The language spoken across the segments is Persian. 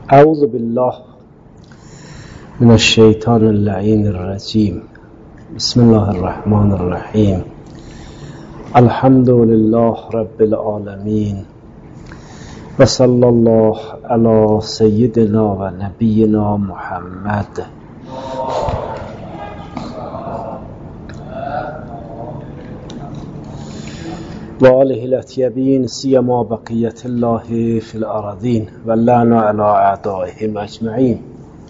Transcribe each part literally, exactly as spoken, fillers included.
اعوذ بالله من الشیطان اللعین الرجیم. بسم الله الرحمن الرحیم. الحمد لله رب العالمین و صلی الله علی سیدنا و نبینا محمد و آله الاطیبین سیما بقیت الله فی الارضین و لعن علی اعدائهم اجمعین.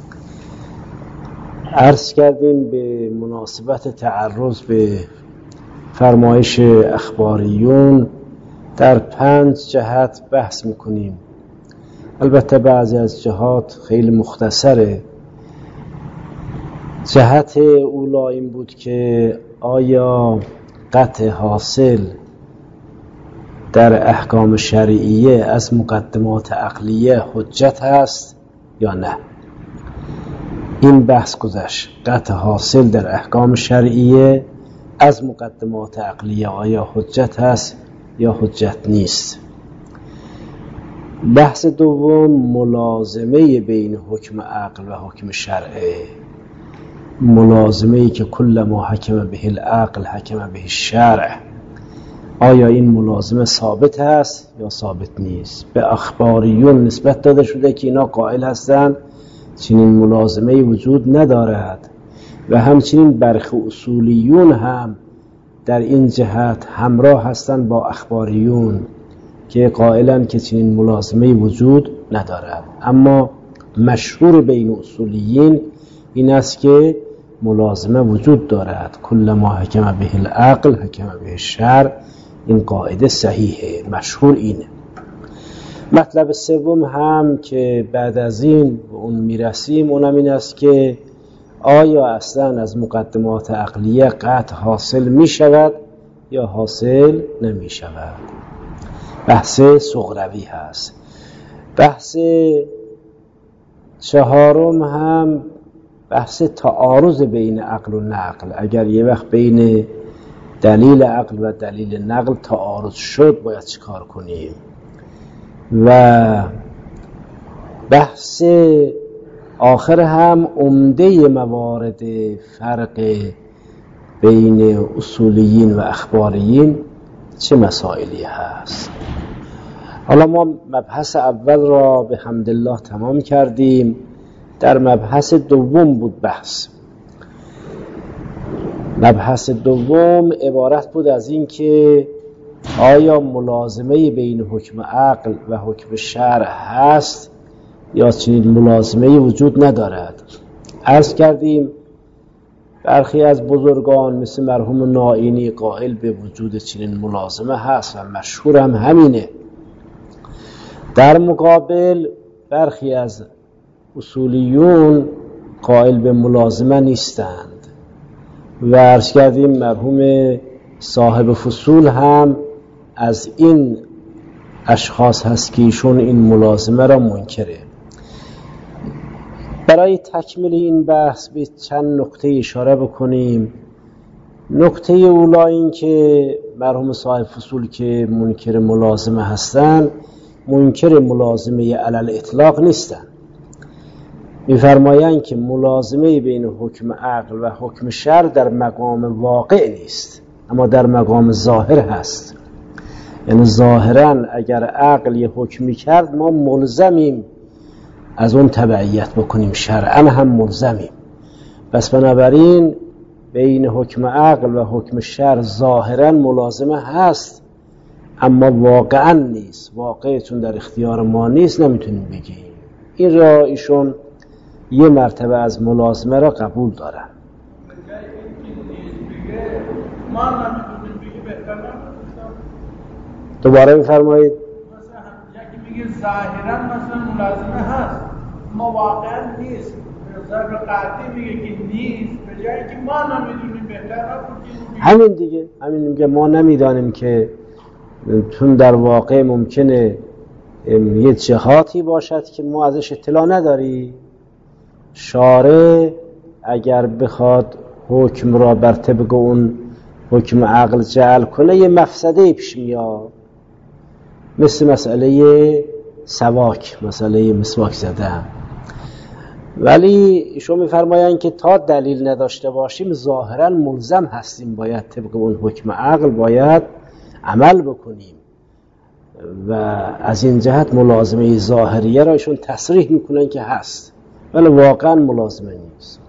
عرض کردیم به مناسبت تعرض به فرمایش اخباریون در پنج جهت بحث میکنیم. البته بعضی از جهات خیلی مختصره. جهت اولا این بود که آیا قطع حاصل در احکام شرعیه از مقدمات عقلیه حجت هست یا نه. این بحث گذشت. قطع حاصل در احکام شرعیه از مقدمات عقلیه آیا حجت هست یا حجت نیست. بحث دوم ملازمه بین حکم عقل و حکم شرعه، ملازمه‌ای که کل ما حکم به العقل حکم به الشرع، آیا این ملازمه ثابت هست یا ثابت نیست. به اخباریون نسبت داده شده که اینا قائل هستند چنین ملازمه‌ای وجود ندارد و همچنین برخی اصولیون هم در این جهت همراه هستند با اخباریون که قائلند که چنین ملازمه‌ای وجود ندارد. اما مشهور بین اصولیین این است که ملازمه وجود دارد. کل ما حکم به العقل حکم به الشرع، این قاعده صحیحه، مشهور اینه. مطلب سوم هم که بعد از این به اون میرسیم اونم این است که آیا اصلا از مقدمات عقلیه قطع حاصل می شود یا حاصل نمی شود. بحث صغروی هست. بحث چهارم هم بحث تعارض بین عقل و نقل. اگر یه وقت بین دلیل عقل و دلیل نقل تعارض شد باید چی کار کنیم. و بحث آخر هم عمده موارد فرق بین اصولیین و اخباریین چه مسائلی هست. حالا ما مبحث اول را به حمدالله تمام کردیم. در مبحث دوم بود بحث. مبحث دوم عبارت بود از این که آیا ملازمه بین حکم عقل و حکم شرع هست یا چنین ملازمه وجود ندارد. عرض کردیم برخی از بزرگان مثل مرحوم نائینی قائل به وجود چنین ملازمه هست و مشهور هم همینه. در مقابل برخی از اصولیون قائل به ملازمه نیستند و عرض کردیم مرحوم صاحب فصول هم از این اشخاص هست که ایشون این ملازمه را منکره. برای تکمیل این بحث به چند نکته اشاره بکنیم. نکته اولا این که مرحوم صاحب فصول که منکر ملازمه هستند منکر ملازمه علل اطلاق نیستند. می‌فرمایند که ملازمه بین حکم عقل و حکم شرع در مقام واقع نیست اما در مقام ظاهر هست. یعنی ظاهراً اگر عقل یه حکمی کرد ما ملزمیم از اون تبعیت بکنیم، شرعاً هم ملزمیم. پس بنابراین بین حکم عقل و حکم شرع ظاهراً ملازمه هست اما واقعاً نیست. واقع چون در اختیار ما نیست نمیتونیم بگیم. این را ایشون یه مرتبه از ملازمه را قبول دارن. دوباره میفرمایید. مثلا یکی میگه ظاهرا مثلا ملازمه هست ما واقعا نیست. ظاهر قطعی میگه که نیست به جایی که ما نمیدونیم بهتر نبودیم. همین دیگه، همین میگه ما نمیدانیم که چون در واقع ممکنه یه جهاتی باشد که ما ازش اطلاع نداری. شارع اگر بخواد حکم را بر طبق اون حکم عقل جعل کنه یه مفسده پیش میاد، مثل مسئله سواک، مسئله مسواک زدن. ولی ایشون میفرمایند که تا دلیل نداشته باشیم ظاهرا ملزم هستیم، باید طبق اون حکم عقل باید عمل بکنیم و از این جهت ملازمه ظاهریه را ایشون تصریح میکنن که هست، ولی واقعا ملازمه نیست.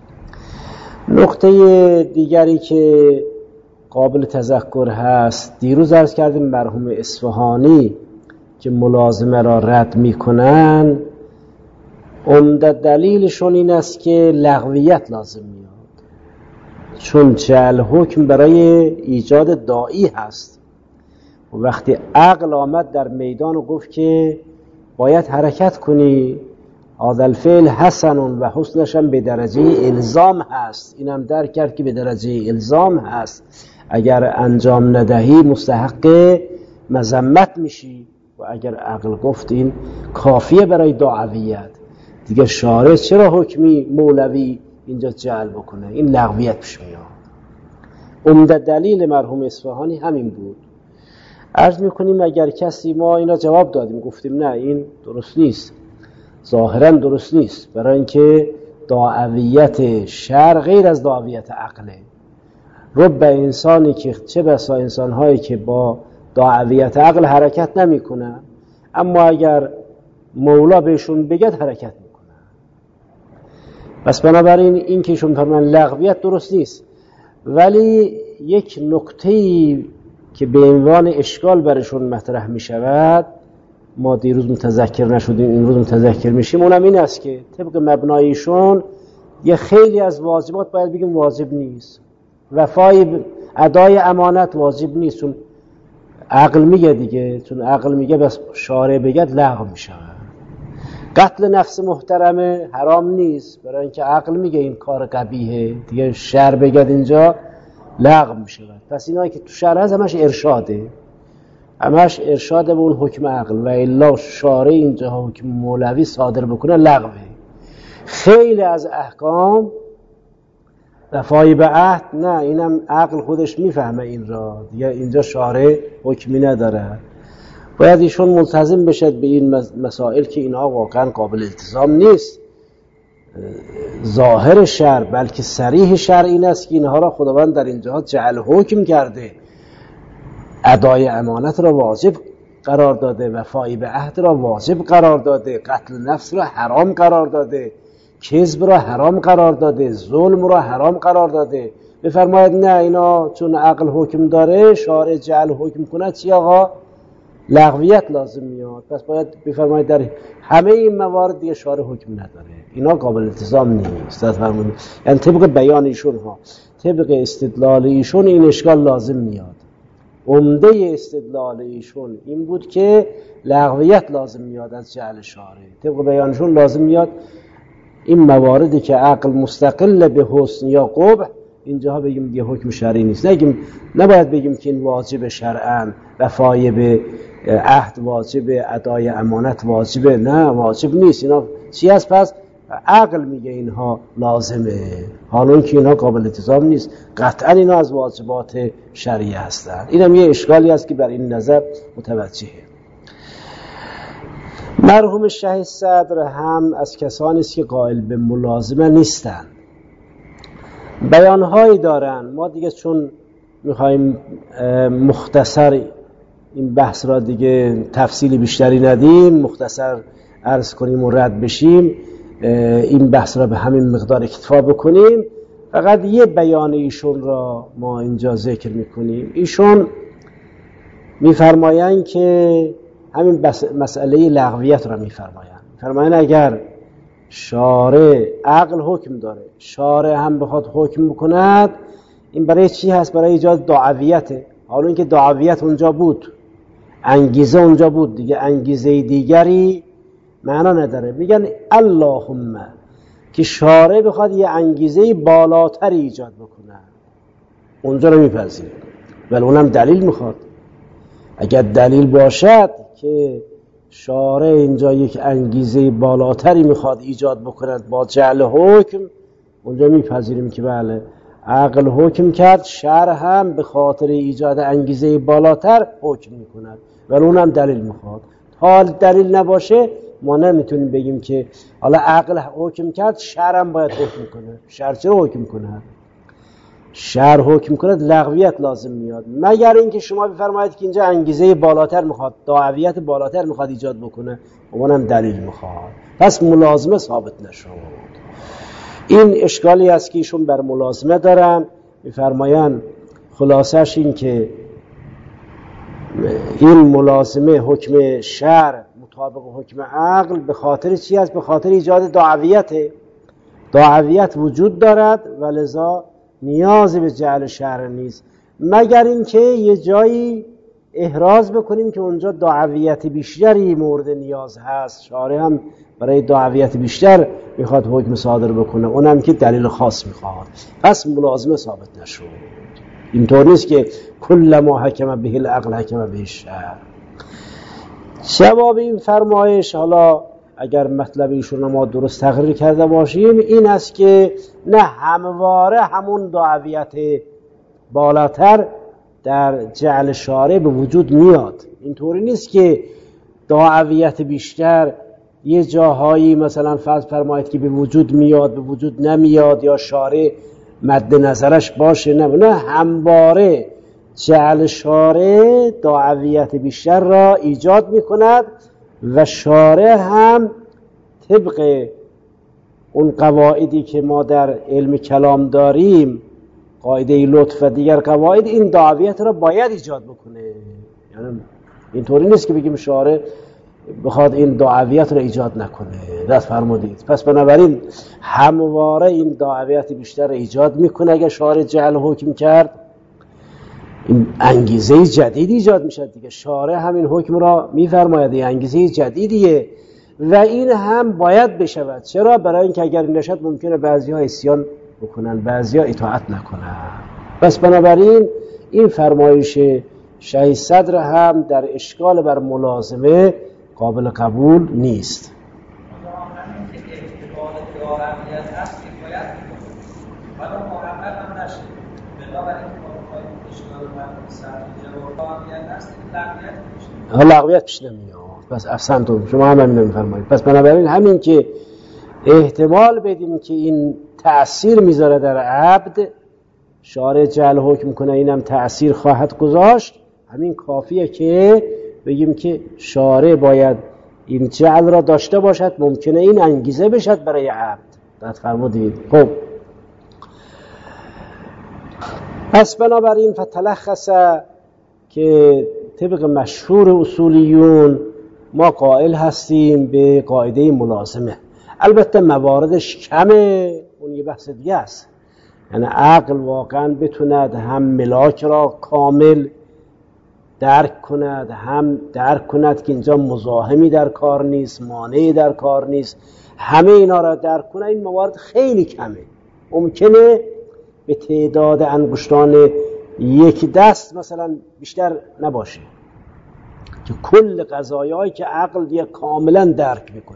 نقطه دیگری که قابل تذکر هست، دیروز عرض کردیم مرحوم اصفهانی که ملازمه را رد میکنن، عمده دلیلشون این است که لغویت لازم میاد، چون جعل حکم برای ایجاد داعی هست و وقتی عقل آمد در میدان و گفت که باید حرکت کنی، هذا الفعل حسن و حسنش هم به درجه الزام هست، اینم درک کرد که به درجه الزام هست، اگر انجام ندهی مستحق مذمت میشی، و اگر عقل گفت این کافیه برای دعویت، دیگه شارع چرا حکمی مولوی اینجا جعل بکنه؟ این لغویت پیش میاد. عمده دلیل مرحوم اصفهانی همین بود. عرض میکنیم اگر کسی، ما اینا جواب دادیم گفتیم نه این درست نیست، ظاهرا درست نیست، برای اینکه دعویت شرع غیر از دعویت عقله. رب انسانی که چه بسا انسانهایی که با دعویت عقل حرکت نمی کنن، اما اگر مولا بهشون بگد حرکت میکنن. پس بنابراین این که شما فرمان لغویت درست نیست، ولی یک نکته‌ای که به عنوان اشکال برشون مطرح می شود، ما دیروز متذکر نشدیم امروز متذکر میشیم، اونم این است که طبق مبنایشون یه خیلی از واجبات باید بگیم واجب نیست، وفای ادای امانت واجب نیست، چون عقل میگه دیگه، چون عقل میگه بس شارع بگد لغو میشه. قتل نفس محترمه حرام نیست، برای اینکه عقل میگه این کار قبیحه، دیگه شرع بگد اینجا لغو میشه. پس اینا که تو شرع هست همش ارشاده، همش ارشاد به اون حکم عقل، و الا شارع اینجا حکم مولوی صادر بکنه لغوه. خیلی از احکام وفای به عهد نه، اینم عقل خودش میفهمه این را، دیگه اینجا شارع حکمی نداره. باید ایشون ملتزم بشد به این مسائل که اینها واقعا قابل التزام نیست. ظاهر شرع بلکه صریح شرع این است که اینها را خداوند در اینجا جعل حکم کرده، ادای امانت را واجب قرار داده، وفای به عهد را واجب قرار داده، قتل نفس را حرام قرار داده، کذب را حرام قرار داده، ظلم را حرام قرار داده. بفرماید نه اینا چون عقل حکم داره شارع جعل حکم کنه چی آقا؟ لغویت لازم میاد. پس باید بفرماید در همه این موارد دیگه شارع حکم نداره، اینا قابل التزام نیست. یعنی طبق بیان ایشون ها، طبق استدلال ایشون این اشکال لازم میاد. عمده استدلال ایشون این بود که لغویت لازم میاد از جعل شارع، طبق بیانشون لازم میاد این مواردی که عقل مستقل به حسن یا قبح اینجاها بگیم دیگه حکم شرعی نیست. نگیم نباید بگیم که این واجب شرعاً، وفای به عهد واجب، ادای امانت واجبه، نه واجب نیست. اینا چی هست؟ پس عقل میگه اینها لازمه، حالا که اینها قابل التزام نیست، قطعا اینا از واجبات شرعی هستند. اینم یه اشکالی است که بر این نظر متوجهه. مرحوم شه صدر هم از کسانی است که قائل به ملازمه نیستند، بیانهایی دارن. ما دیگه چون میخوایم مختصر این بحث را دیگه تفصیل بیشتری ندیم، مختصر عرض کنیم و رد بشیم، این بحث را به همین مقدار اکتفا بکنیم. فقط یه بیان ایشون را ما اینجا ذکر میکنیم. ایشون میفرمایند که همین مسئله لغویت را میفرمایند. میفرمایند اگر شارع عقل حکم داره، شارع هم بخواد حکم بکند، این برای چی هست؟ برای ایجاد دعویته. حالا اینکه دعویت اونجا بود، انگیزه اونجا بود، دیگه انگیزه دیگری معنا نداره. میگن اللهم که شارع بخواد یه انگیزه بالاتر ایجاد بکنه، اونجا رو میپذیره، ولی اونم دلیل میخواد. اگر دلیل باشد که شارع اینجا یک انگیزه بالاتری میخواد ایجاد بکند با جعل حکم، اونجا میپذیریم که بله عقل حکم کرد، شرع هم به خاطر ایجاد انگیزه بالاتر حکم میکند، ولی اونم دلیل میخواد. حال دلیل نباشه ما نمیتونیم بگیم که حالا عقل حکم کرد شرع هم باید حکم کنه. شرع چرا حکم کنه؟ شرع حکم کنه لغویت لازم میاد، مگر اینکه شما بفرمایید که اینجا انگیزه بالاتر میخواد، دعویت بالاتر میخواد ایجاد بکنه، اونم دلیل میخواد، پس ملازمه ثابت نشد. این اشکالی است که ایشون بر ملازمه دارن. میفرمایند خلاصش این که این ملازمه حکم شرع مطابق حکم عقل به خاطر چی است؟ به خاطر ایجاد دعویت. دعویت وجود دارد و لذا نیازی به جعل شرع نیست، مگر اینکه یه جایی احراز بکنیم که اونجا دعویت بیشتری مورد نیاز هست، شارع هم برای دعویت بیشتر میخواد حکم صادر بکنه، اونم که دلیل خاص میخواد، پس ملازمه ثابت نشد. اینطور نیست که کل ما حکم به العقل حکم به الشرع. جواب این فرمایش، حالا اگر مطلب ایشون ما درست تقریر کرده باشیم، این است که نه همواره همون دعویت بالاتر در جعل شارع به وجود میاد. اینطوری نیست که دعویت بیشتر یه جاهایی مثلا فرض فرمایید که به وجود میاد به وجود نمیاد یا شارع مد نظرش باشه، نه نه همواره جعل شارع دعویت بیشتر را ایجاد میکند و شارع هم طبق اون قواعدی که ما در علم کلام داریم، قاعده لطف و دیگر قواعد، این دعویت را باید ایجاد بکنه. یعنی اینطوری نیست که بگیم شارع بخواد این دعویت را ایجاد نکنه. دست فرمودید. پس بنابراین همواره این دعویت بیشتر را ایجاد میکنه. اگر شارع جعل حکم کرد، این انگیزه جدید ایجاد میشه دیگه. شارع همین حکم را میفرماید، انگیزه جدیدیه و این هم باید بشود. چرا؟ برای اینکه اگر این نشد ممکنه بعضی‌ها عصیان بکنن، بعضی‌ها اطاعت نکنن. پس بنابراین این فرمایش شیخ صدر هم در اشکال بر ملازمه قابل قبول نیست. لغویت پیش نمیاد. پس احسنتم، شما هم همین میفرمایید. پس بنابراین همین که احتمال بدیم که این تأثیر میذاره در عبد، شارع جعل حکم کنه اینم تأثیر خواهد گذاشت، همین کافیه که بگیم که شارع باید این جعل را داشته باشد، ممکنه این انگیزه بشد برای عبد. دقت فرمودید. خب پس بنابراین فتلخص که طبق مشهور اصولیون ما قائل هستیم به قاعده ملازمه. البته مواردش کمه، اون یه بحث دیگه است. یعنی عقل واقعا بتوند هم ملاک را کامل درک کند، هم درک کند که اینجا مزاحمی در کار نیست، مانعی در کار نیست، همه اینا را درک کند. این موارد خیلی کمه، ممکنه به تعداد انگشتان یک دست مثلا بیشتر نباشه که کل قضایایی که عقل دیگه کاملا درک میکنه،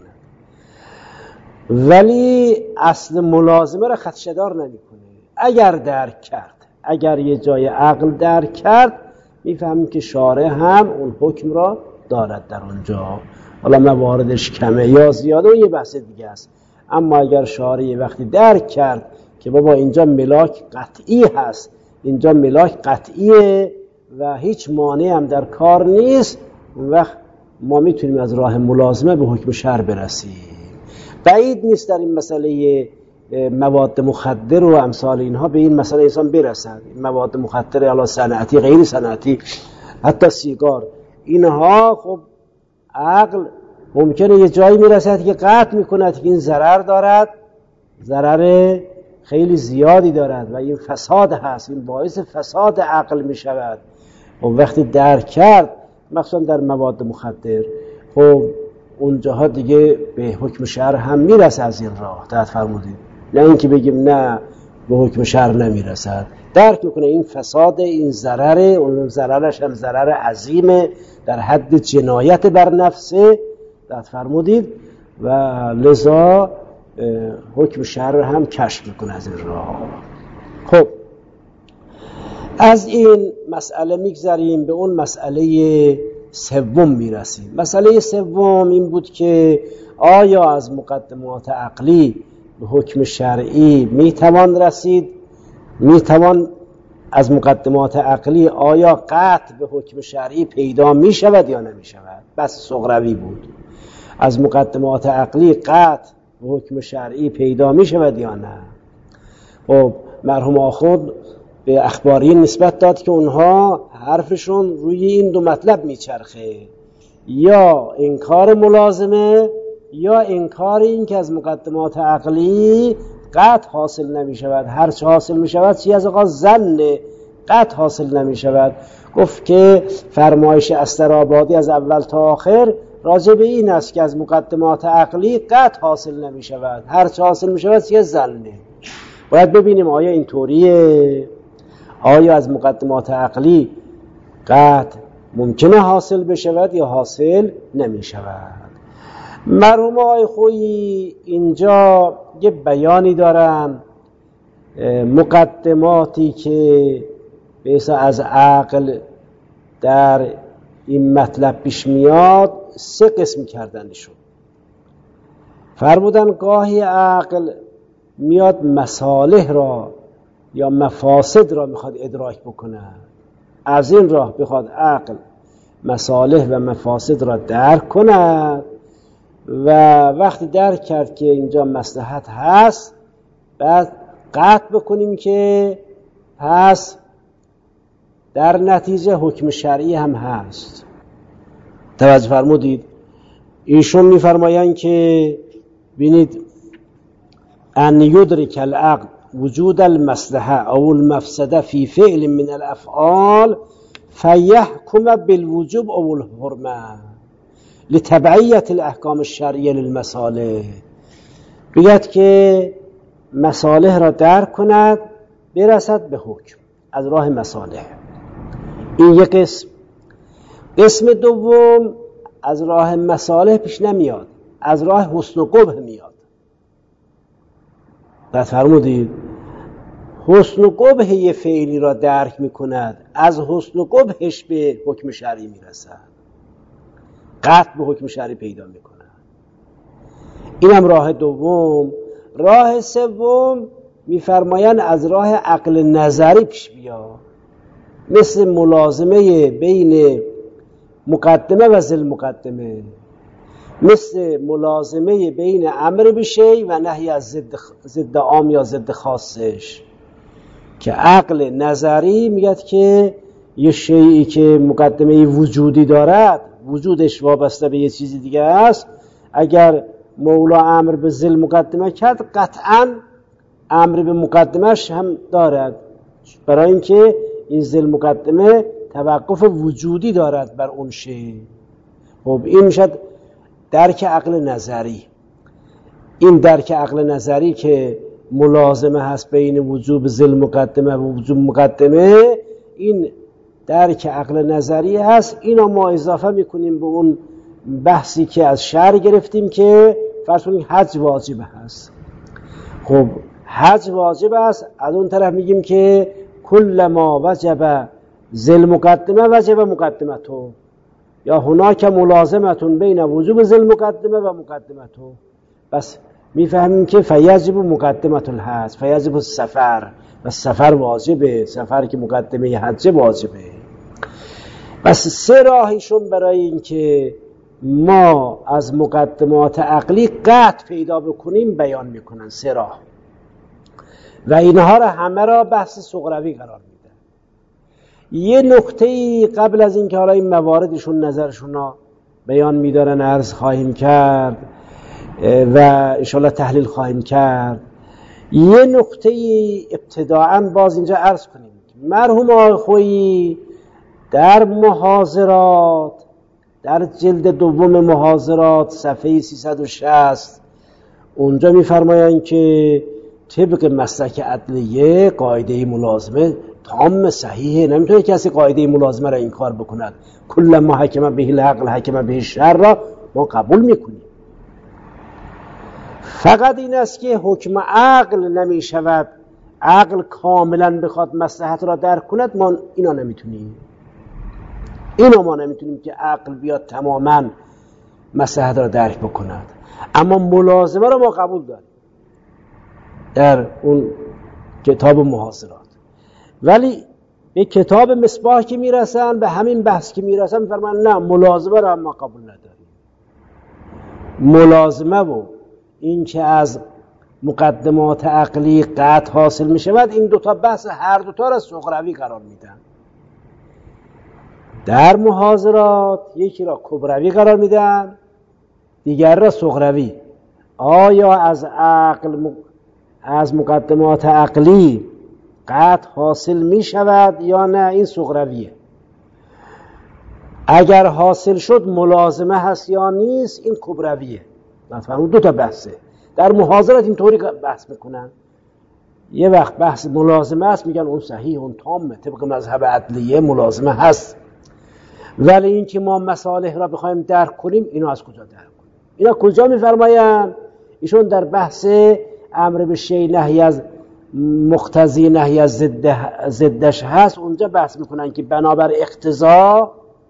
ولی اصل ملازمه را خدشه‌دار نمیکنه. اگر درک کرد، اگر یه جای عقل درک کرد، میفهمیم که شارع هم اون حکم را دارد در اونجا. حالا مواردش کمه یا زیاده و یه بحث دیگه است. اما اگر شارع وقتی درک کرد که بابا اینجا ملاک قطعی هست، اینجا ملاک قطعیه و هیچ مانعی هم در کار نیست، اون وقت ما میتونیم از راه ملازمه به حکم شرع برسیم. بعید نیست در این مسئله مواد مخدر و امثال اینها به این مسئله انسان برسند. مواد مخدر الا صنعتی، غیر صنعتی، حتی سیگار، اینها خب عقل ممکنه یه جایی میرسد که قطع میکند که این ضرر دارد، ضرر خیلی زیادی دارد و این فساد هست، این باعث فساد عقل میشود. و وقتی درک کرد، مخصوصا در مواد مخدر، خب اونجاها دیگه به حکم شرع هم میرسه از این راه. دقت فرمودید. نه اینکه بگیم نه به حکم شرع نمیرسد، درک میکنه این فساد، این ضرر، اون ضررش هم ضرر عظیمه در حد جنایت بر نفسه. دقت فرمودید. و لذا حکم شرع هم کشف میکنه از این راه. خب از این مسئله میگذریم به اون مسئله سوم میرسیم. مسئله سوم این بود که آیا از مقدمات عقلی به حکم شرعی میتوان رسید؟ میتوان از مقدمات عقلی آیا قطع به حکم شرعی پیدا میشود یا نمیشود؟ بس سغروی بود. از مقدمات عقلی قطع به حکم شرعی پیدا میشود یا نه؟ خب مرحوم آخوند به اخباری نسبت داد که اونها حرفشون روی این دو مطلب میچرخه، یا انکار ملازمه یا انکار این که از مقدمات عقلی قطع حاصل نمی شود. هر چه حاصل می شود چی از آقا ظن، قطع حاصل نمی شود. گفت که فرمایش استرآبادی از اول تا آخر راجع به این است که از مقدمات عقلی قطع حاصل نمی شود، هر چه حاصل می شود چی ظنه. باید ببینیم آیا این طوریه؟ آیا از مقدمات عقلی قطع ممکنه حاصل بشود یا حاصل نمی شود؟ مرحوم آقای خویی اینجا یه بیانی دارن، مقدماتی که بیسا از عقل در این مطلب پیش میاد سه قسم کردنشون. فرمودن گاهی عقل میاد مصالح را یا مفاسد را میخواد ادراک بکنه، از این راه بخواد عقل مصالح و مفاسد را درک کند و وقتی درک کرد که اینجا مصلحت هست بعد قطع بکنیم که پس در نتیجه حکم شرعی هم هست. توجه فرمودید؟ ایشون میفرمایند که ببینید ان یدرک العقل وجود المصلحه او المفسده فی فعل من الافعال فیحکم بالوجوب او الحرمه لتبعیت الاحکام الشرعیه للمصالح. بگید که مصالح را درک کند برسد به حکم از راه مصالح. این یک قسم. قسم دوم از راه مصالح پیش نمیاد، از راه حسن و قبح میاد. بعد فرمودید حسن و قبح یه فعلی را درک میکند، از حسن و قبحش به حکم شرعی میرسد، قطع به حکم شرعی پیدا میکند. اینم راه دوم. راه سوم میفرمایند از راه عقل نظری پیش بیا، مثل ملازمه بین مقدمه و ذل مقدمه، مثل ملازمه بین امر بشی و نهی از ضد ضد عام یا ضد خاصش، که عقل نظری میگه که یه شیئی که مقدمه وجودی دارد وجودش وابسته به یه چیزی دیگه است، اگر مولا امر به ذل مقدمه کرد قطعا امر به مقدمش هم دارد، برای اینکه این ذل مقدمه توقف وجودی دارد بر اون شی. خب این میشد درک عقل نظری. این درک عقل نظری که ملازمه هست بین وجوب ذل مقدمه و وجوب مقدمه، این درک عقل نظری هست. اینا ما اضافه میکنیم به اون بحثی که از شرع گرفتیم که فرض کنیم حج واجب هست. خب حج واجب است، از اون طرف میگیم که کل ما وجب ذل مقدمه وجب مقدمتو، یا هناک ملازمتون بین وجوب ذل مقدمه و مقدمتو. بس میفهمیم که فیجب مقدمت الحج، فیجب السفر، و سفر واجبه، سفر که مقدمه حج واجبه. بس سه راهیشون برای این که ما از مقدمات عقلی قطع پیدا بکنیم بیان میکنن، سه راه، و اینها را همه را بحث سغروی قرار میده. یه نکته قبل از این که حالا این مواردشون نظرشون را بیان میدارن عرض خواهیم کرد و انشاءالله تحلیل خواهیم کرد. یه نکته ابتداعاً باز اینجا عرض کنیم. مرحوم آقای خویی در محاضرات، در جلد دوم محاضرات صفحه سیصد و شصت اونجا میفرمایند که طبق مسلک عدلیه قاعده ملازمه تام صحیحه، نمیتونه کسی قاعده ملازمه را انکار بکند. کل ما حکم به العقل حکم به الشرع را ما قبول میکنیم. فقط این است که حکم عقل نمی شود، عقل کاملا بخواد مصلحت را درک کند، ما اینا نمیتونیم. اینو ما نمیتونیم که عقل بیاد تماما مصلحت را درک بکند. اما ملازمه رو ما قبول داریم در اون کتاب محاضرات، ولی به کتاب مصباح که میرسن به همین بحث که میرسن میفرمان نه ملازمه رو هم ما قبول نداریم. ملازمه و این که از مقدمات عقلی قطع حاصل میشود، این دوتا بحث هر دوتا را صغروی قرار میدن. در محاضرات یکی را کبروی قرار میدن، دیگر را صغروی. آیا از عقل از مقدمات عقلی قطع حاصل می شود یا نه؟ این صغرویه. اگر حاصل شد ملازمه هست یا نیست، این کبرویه. مثلا دو تا بحثه. در محاضرات اینطوری بحث میکنن. یه وقت بحث ملازمه هست میگن اون صحیح، اون تامه، طبق مذهب عدلیه ملازمه هست. ولی این که ما مصالح را بخوایم درک کنیم، اینو از کجا درک کنیم؟ اینا کجا میفرماین؟ ایشون در بحث امر به شیء نهی از مقتضی نهی از ضد ضدش هست، اونجا بحث میکنن که بنابر اقتضا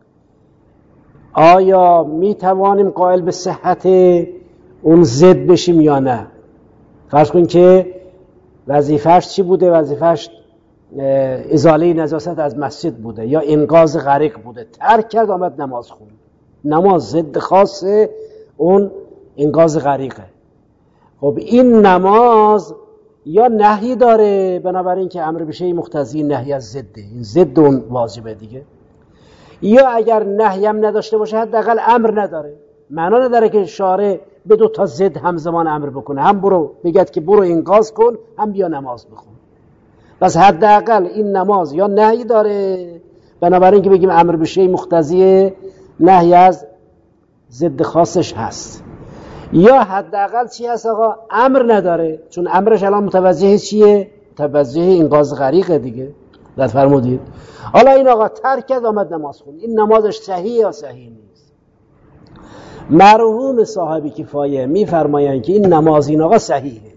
آیا میتوانیم قائل به صحت اون ضد بشیم یا نه. فرض کن که وظیفه‌اش چی بوده؟ وظیفه‌اش ازاله نجاست از مسجد بوده یا انقاذ غریق بوده، ترک کرد آمد نماز خوند. نماز ضد خاص اون انقاذ غریقه. خب این نماز یا نهی داره، بنابراین که امر به شیء مقتضی نهی از ضده، این ضد اون واجبه دیگه. یا اگر نهی هم نداشته باشه حداقل امر نداره. معنا نداره که شارع به دو تا ضد همزمان امر بکنه، هم برو بگید که برو انقاذ کن، هم بیا نماز بخون. پس حداقل این نماز یا نهی داره، بنابراین که بگیم امر به شیء مقتضی نهی از ضد خاصش هست. یا حداقل چی هست آقا؟ امر نداره، چون امرش الان متوجه چیه؟ متوجه انقاذ غریقه دیگه. داد فرمودید. حالا این آقا ترک کرد آمد نماز خوند، این نمازش صحیح یا صحیح نیست؟ مرحوم صاحب کفایه میفرمایند که این نماز این آقا صحیحه،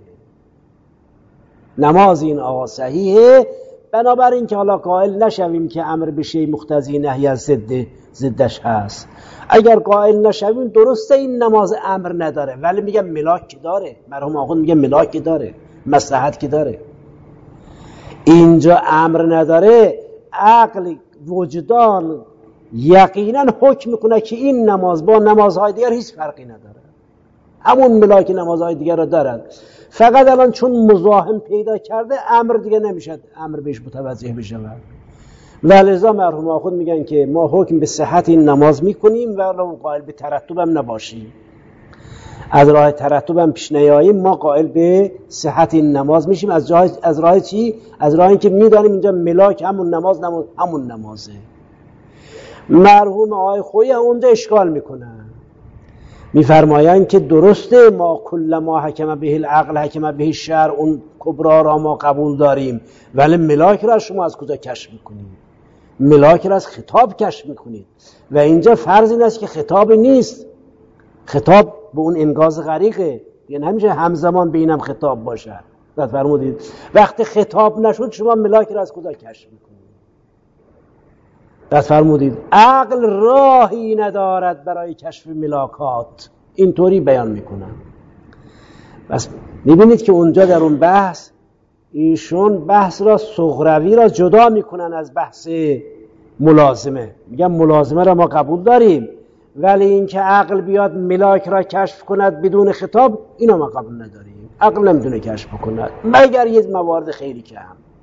نماز این آقا صحیحه. بنابراین که حالا قائل نشویم که امر به شیء مقتضی نهی از ضد ضدش هست. اگر قائل نشویم درسته این نماز امر نداره، ولی میگم ملاک که داره. مرحوم آقا میگه ملاک که داره، مصلحت که داره. اینجا امر نداره، عقل وجدان یقینا حکم میکنه که این نماز با نمازهای دیگر هیچ فرقی نداره، همون ملاک نمازهای دیگر را دارد. فقط الان چون مزاحم پیدا کرده امر دیگه نمیشه امر بهش متوجه بشه. ولذا مرحوم آخوند میگن که ما حکم به صحت این نماز میکنیم و قائل به ترتب هم نباشیم. از راه ترتب هم پیش نیاییم، ما قائل به صحت این نماز میشیم. از راه از راه چی؟ از راه این که میدانیم اینجا ملاک همون نماز همون نمازه. مرحوم آقای خویی اونجا اشکال میکنن، میفرمایند که درسته ما کل ما حکم به العقل حکم به الشرع، اون کبرا را ما قبول داریم، ولی ملاک را شما از کجا کشف میکنید؟ ملاک را از خطاب کشف میکنید و اینجا فرض این است که خطاب نیست، خطاب به اون انقاذ غریقه، یعنی همیشه همزمان بینم خطاب باشه. بعد فرمودید وقتی خطاب نشد شما ملاک را از کجا کشف میکنید؟ بعد فرمودید عقل راهی ندارد برای کشف ملاکات، اینطوری بیان میکنن. بس میبینید که اونجا در اون بحث ایشون بحث را صغروی را جدا میکنن از بحث ملازمه. میگن ملازمه را ما قبول داریم، ولی اینکه عقل بیاد ملاک را کشف کند بدون خطاب، اینو ما قبول نداریم. عقل نمیتونه کشف کند مگر یه موارد خیلی کم.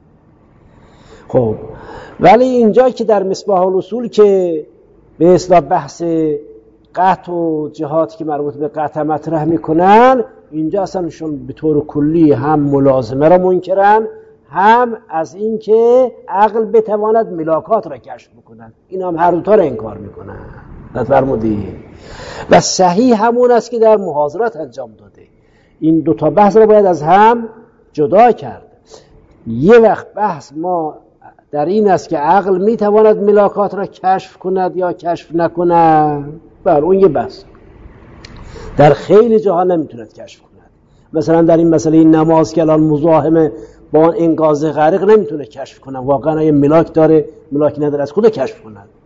خب ولی اینجا که در مصباح الاصول که به اصطلاح بحث قطع و جهات که مربوط به قطع مطرح میکنن، اینجا اصلاًشون به طور کلی هم ملازمه را منکرن، هم از این که عقل بتواند ملاکات را کشف بکند، این هم هر دوتا را انکار میکنن. نفرمودید و صحیح همون است که در محاضرات انجام داده. این دوتا بحث را باید از هم جدا کرد. یه وقت بحث ما در این است که عقل میتواند ملاکات را کشف کند یا کشف نکند، بر اون یه بحث. در خیلی جاها نمیتوند کشف کند. مثلا در این مسئله نماز که الان مزاحمه با اون انقاذ غریق نمیتونه کشف کنه، واقعا یه ملاک داره ملاک نداره، از خود کشف کند.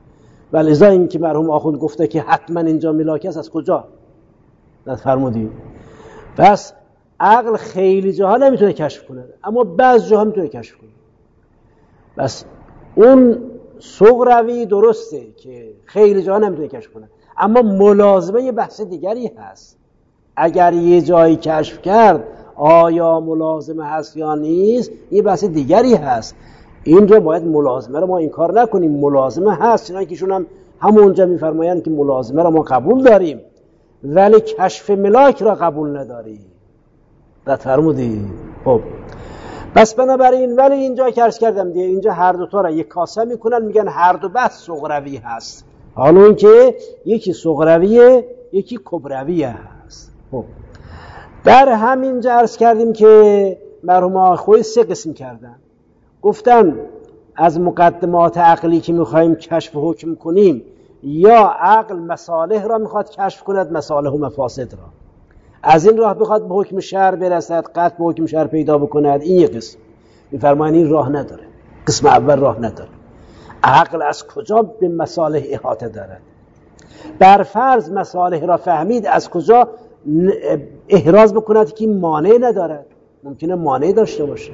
ولی ازا این که مرحوم آخوند گفته که حتما اینجا ملاک است، از کجا فرمودید؟ پس عقل خیلی جاها نمیتونه کشف کنه، اما بعض جاها میتونه کشف کنه. بس اون صغروی درسته که خیلی جاها نمیتونه کشف کنه، اما ملازمه یه بحث دیگری هست. اگر یه جایی کشف کرد آیا ملازمه هست یا نیست، یه بحث دیگری هست. اینجا باید ملازمه رو ما انکار نکنیم، ملازمه هست، چنانکه ایشون هم همونجا میفرمایند که ملازمه رو ما قبول داریم ولی کشف ملاک را قبول نداریم. دقت فرمودید؟ خب بس بنابراین ولی اینجا که عرض کردم دیگه، اینجا هر دوتا را یک کاسه میکنن، میگن هر دو بحث صغروی هست، حالا این که یکی صغرویه یکی کبرویه هست. خب در همینجا عرض کردیم که مرحوم آخوی سه قسم کردن، گفتن از مقدمات عقلی که میخوایم کشف و حکم کنیم، یا عقل مصالح را میخواد کشف کند، مصالح و مفاسد را، از این راه بخواد به حکم شرع برسد، قطع به حکم شرع پیدا بکند. این یک قسم میفرمایند این راه نداره، قسم اول راه نداره. عقل از کجا به مصالح احاطه دارد؟ بر فرض مصالح را فهمید، از کجا احراز بکند که مانع ندارد؟ ممکنه مانع داشته باشه.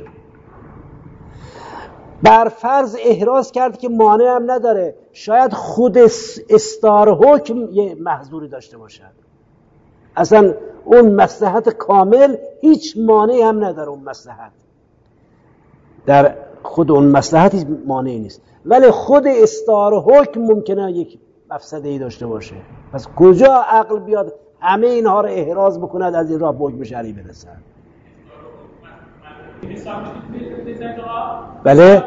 بر فرض احراز کرد که مانع هم نداره، شاید خود استار حکم یه محظوری داشته باشد، اصلا اون مصلحت کامل هیچ مانعی هم نداره، اون مصلحت در خود اون مصلحتی مانعی نیست، ولی خود استار حکم ممکنه یک مفسده‌ای داشته باشه. پس کجا عقل بیاد همه اینها رو احراز بکند از این راه به حکم شرعی برسد؟ بله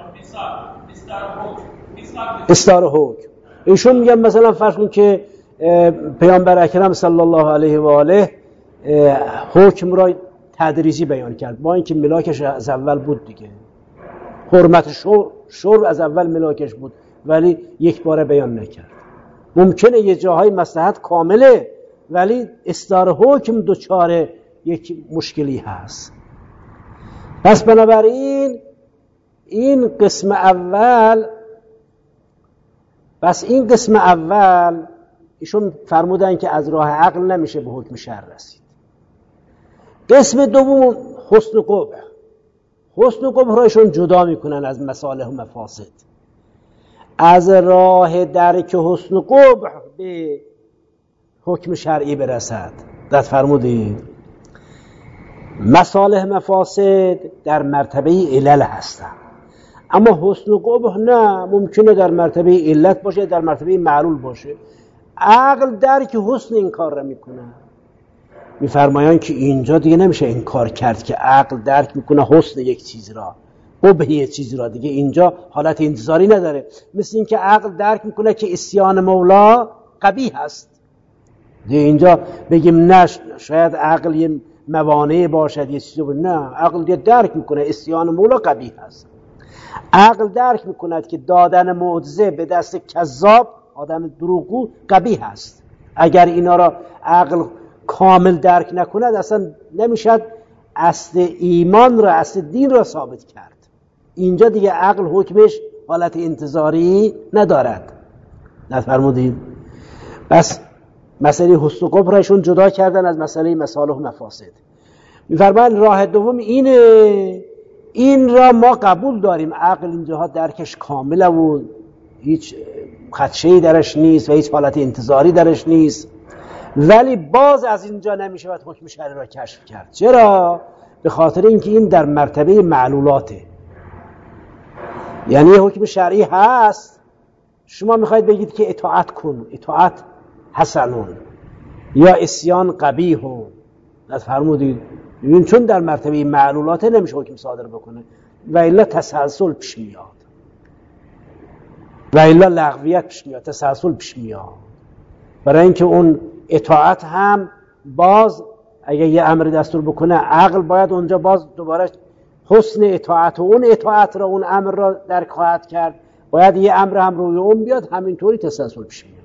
استار حکم. ایشون میگن مثلا فرض کن که پیامبر اکرم صلی الله علیه و آله حکم را تدریجی بیان کرد، با اینکه ملاکش از اول بود دیگه، حرمت شرب از اول ملاکش بود ولی یک باره بیان نکرد. ممکنه یه جاهای مصلحت کامله ولی استار حکم دوچار یک مشکلی هست. پس بنابراین این قسم اول بس این قسم اول ایشون فرمودن که از راه عقل نمیشه به حکم شرع رسید. قسم دوم حسن و قبح. حسن و قبح را ایشون جدا میکنن از مصالح و مفاسد. از راه درک حسن و قبح به حکم شرعی برسد. دقت فرمودید؟ مصالح مفاسد در مرتبه علل هستند، اما حسن و قبح نه، ممکنه در مرتبه علت باشه، در مرتبه معلول باشه. عقل درک حسن این کار را میکنه. میفرمایند که اینجا دیگه نمیشه این کار کرد که عقل درک میکنه حسن یک چیز را، قبح یک چیز را، دیگه اینجا حالت انتظاری نداره. مثل این که عقل درک میکنه که عصیان مولا قبیح هست، دیگه اینجا بگیم نه شاید عقل یه موانع باشد یه چیزی، نه، عقل دیگه درک میکنه عصیان مولا قبیح هست. عقل درک میکند که دادن معجزه به دست کذاب، آدم دروغگو، قبیح است. اگر اینا را عقل کامل درک نکند اصلا نمیشد اصل ایمان را، اصل دین را ثابت کرد. اینجا دیگه عقل حکمش حالت انتظاری ندارد. نفرمودید؟ بس مسئله حسن و قبح را ایشون جدا کردن از مسئله مصالح و مفاسد. میفرمایند راه دوم اینه، این را ما قبول داریم، عقل اینجاها درکش کامله و هیچ خدشه‌ای درش نیست و هیچ حالت انتظاری درش نیست، ولی باز از اینجا نمیشه باید حکم شرعی را کشف کرد. چرا؟ به خاطر اینکه این در مرتبه معلولاته. یعنی حکم شرعی هست، شما میخواید بگید که اطاعت کن، اطاعت حسنون یا عصیان قبیحون. فرمودید این چون در مرتبه معلولاته نمیشه حکم صادر بکنه، و الا تسلسل پیش میاد، و الا لغویت پیش میاد، تسلسل پیش میاد. برای اینکه اون اطاعت هم باز اگه یه امر دستور بکنه، عقل باید اونجا باز دوباره حسن اطاعت و اون اطاعت را، اون امر را درک خواهد کرد، باید یه امر هم روی اون بیاد، همینطوری تسلسل پیش میاد.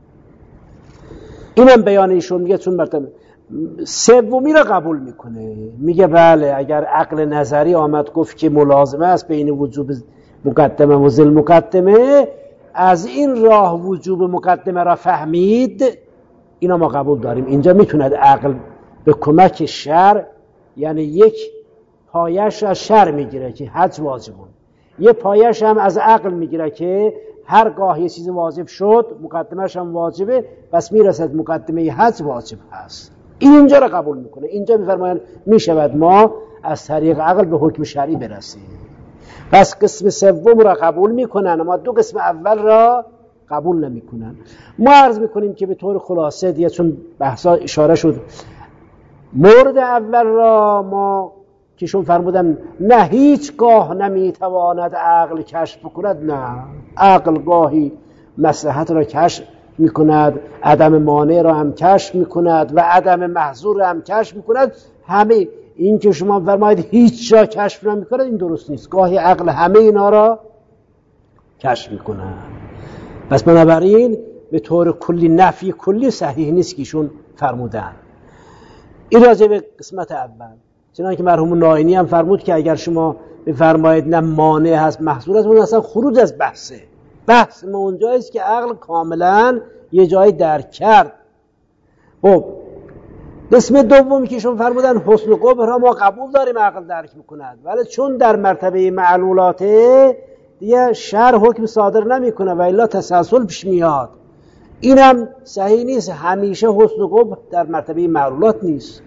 اینم بیان ایشون میگه چون مرتبه سومی را قبول میکنه، میگه بله اگر عقل نظری آمد گفت که ملازمه است بین وجوب مقدمه و ذل مقدمه، از این راه وجوب مقدمه را فهمید، اینا ما قبول داریم. اینجا میتوند عقل به کمک شرع، یعنی یک پایش از شرع میگیره که حج واجبون، یه پایش هم از عقل میگیره که هرگاه یه چیز واجب شد مقدمهش هم واجبه، پس میرسد مقدمه حج واجب هست. این اینجا را قبول میکنه. اینجا میفرمایند میشود ما از طریق عقل به حکم شرعی برسیم. پس قسم سوم را قبول میکنن اما دو قسم اول را قبول نمیکنن. ما عرض میکنیم که به طور خلاصه دیگه، چون بحثا اشاره شد، مورد اول را ما که شون فرمودن نه هیچگاه نمیتواند عقل کشف کند، نه، عقل گاهی مصلحت را کشف میکند، عدم مانع را هم کشف میکند و عدم محظور را هم کشف میکند. همه این که شما فرمایید هیچ جا کشف نمیکند، این درست نیست. گاهی عقل همه اینا را کشف میکند. پس بنابراین به طور کلی نفی کلی صحیح نیست که شون فرمودن. این راجع به قسمت اول. چنانکه که مرحوم ناینی هم فرمود که اگر شما بفرمایید نه مانع هست محظور هست، اون اصلا خروج از بحثه. بحث ما اونجاییست که عقل کاملا یه جایی درک کرد. خب قسم دومی که شما فرمودن حسن و قبح را ما قبول داریم عقل درک میکند، ولی چون در مرتبه معلولاته دیگه شرع حکم صادر نمیکنه و الا تسلسل پیش میاد. اینم صحیح نیست. همیشه حسن و قبح در مرتبه معلولات نیست.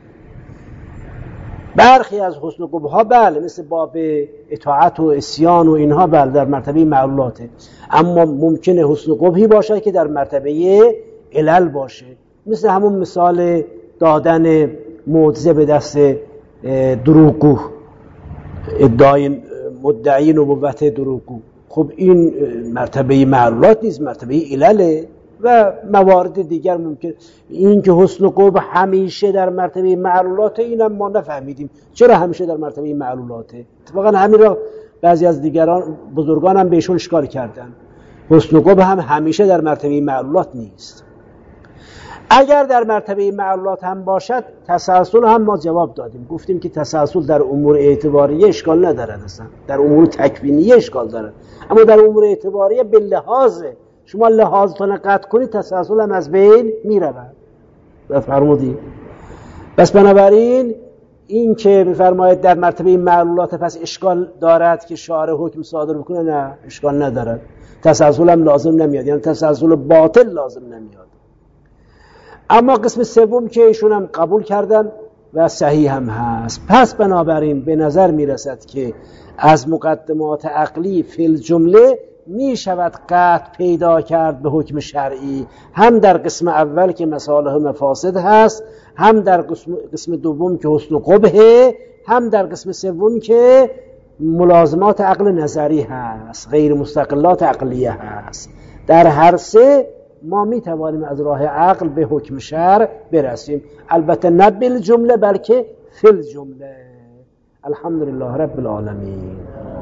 برخی از حسن و قبح ها بله، مثل باب اطاعت و عصیان و اینها بله در مرتبه معلولاته، اما ممکنه حسن و قبحی باشه که در مرتبه علل باشه، مثل همون مثال دادن معجزه به دست دروغگو، ادعای مدعی نبوت دروغگو. خب این مرتبه معلولات نیست، مرتبه علله. و موارد دیگر ممکن. این که حسن و قبح همیشه در مرتبه معلولاته، اینم ما نفهمیدیم چرا همیشه در مرتبه معلولاته. اتفاقا همین را بعضی از دیگران بزرگان هم بهشون اشکال کردن. حسن و قبح هم همیشه در مرتبه معلولات نیست. اگر در مرتبه معلولات هم باشد، تسلسل هم ما جواب دادیم، گفتیم که تسلسل در امور اعتباریه اشکال ندارد، اصلا در امور تکوینیه اشکال دارد، اما در امور اعتباریه به لحاظ شما لحاظتون قطع کنید تسلسل هم از بین میرود. بفرمودید. بس بنابراین این که بفرمایید در مرتبه معلولات پس اشکال دارد که شارع حکم صادر بکنه، نه، اشکال ندارد. تسلسل هم لازم نمیاد، یعنی تسلسل باطل لازم نمیاد. اما قسم سوم که ایشون هم قبول کردن و صحیح هم هست. پس بنابراین به نظر میرسد که از مقدمات عقلی فی الجمله می شود قطع پیدا کرد به حکم شرعی، هم در قسم اول که مصالح و مفاسد هست، هم در قسم, قسم دوم که حسن و قبحه، هم در قسم سوم که ملازمات عقل نظری هست، غیر مستقلات عقلیه هست. در هر سه ما می توانیم از راه عقل به حکم شرع برسیم، البته نه بالجمله بلکه فی الجمله. الحمدلله رب العالمین.